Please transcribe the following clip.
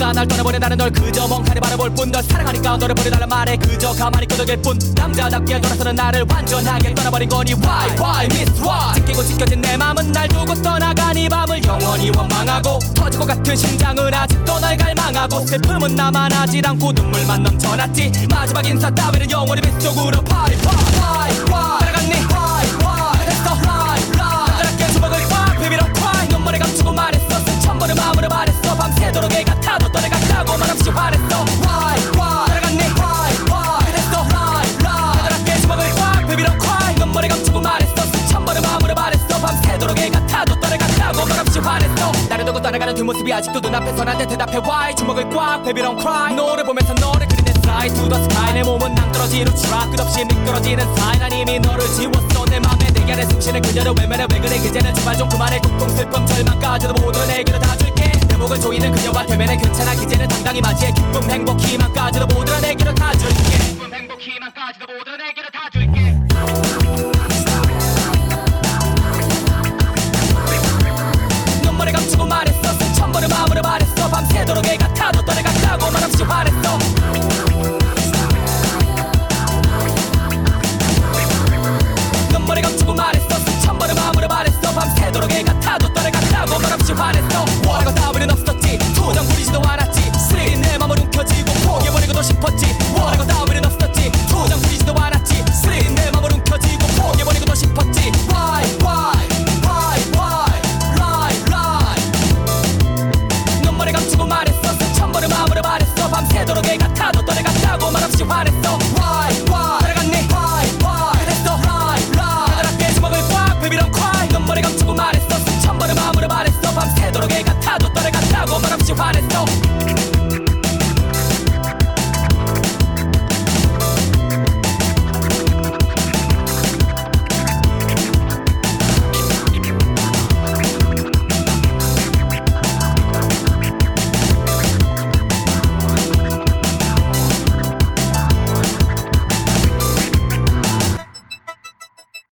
누가 날 떠나보내 나는 널 그저 멍하니 바라볼 뿐 널 사랑하니까 너를 버려달란 말에 그저 가만히 끄덕일 뿐 남자답게 돌아서는 나를 완전하게 떠나버린 거니 why miss why 찢기고 찢겨진 내 맘은 날 두고 떠나간 이 밤을 영원히 원망하고 터질 것 같은 심장은 아직도 날 갈망하고 슬픔은 남아나질 않고 눈물만 넘쳐났지 마지막 인사 따위는 영원히 뱃속으로 party 따라갔니 그랬어 남자답게 주먹을 꽉 비비러 cry 눈물에 감추고 말했어 수천 번을 마음으로 말했어 밤새도록 애 같아도 떠나갔다고 말없이 화냈어 따라갔니 그랬어 남자답게 주먹을 꽉 비비러 cry 눈물에 감추고 말했어 수천 번을 마음으로 말했어 밤새도록 애 같아도 떠나갔다고 말없이 화냈어 나를 두고 떠나가는 뒷모습이 아직도 눈앞에서 나한테 대답해 why 주먹을 꽉 베비런 cry 노를 보면서 너를 그린 내 fly to the sky 내 몸은 낭떠러지로 추락 끝없이 미끄러지는 사이 난 이미 너를 지웠어 내 맘에 내 안에 숨쉬는 그녀를 외면해 왜 그래 이제는 제발 좀 그만해 고통 슬픔 절망까지도 모두 내게로 다 줄게 내 목을 조이는 그녀와 되면은 괜찮아 이제는 당당히 맞이해 기쁨 행복 희망까지도 모두 내게로 다 줄게 기쁨 행복 희망까지도 모두 내게로 다 줄게 눈물에 감추고 말했어 수천 번을 마음으로 말했어 밤새도록 애 같아도 떠나갔다고 말없이 화냈어 눈물에 감추고 말했어 수천 번을 마음으로 말했어 밤새도록 애 같아도 떠나갔다고 말없이 화냈어 원하고 따위는 없었지 투정 부리지도 않았지 쓰레기 내 맘을 움켜쥐고 포기해버리고도 싶었지 원하고 따위는 없었지 투정 부리지도 않았지 쓰레기 내 맘을 움켜쥐고 포기해버리고도 싶었지 why 눈물에 감추고 말했어 수천 번을 마음으로 말했어 밤새도록 애 같아도 떠나갔다고 말없이 화냈어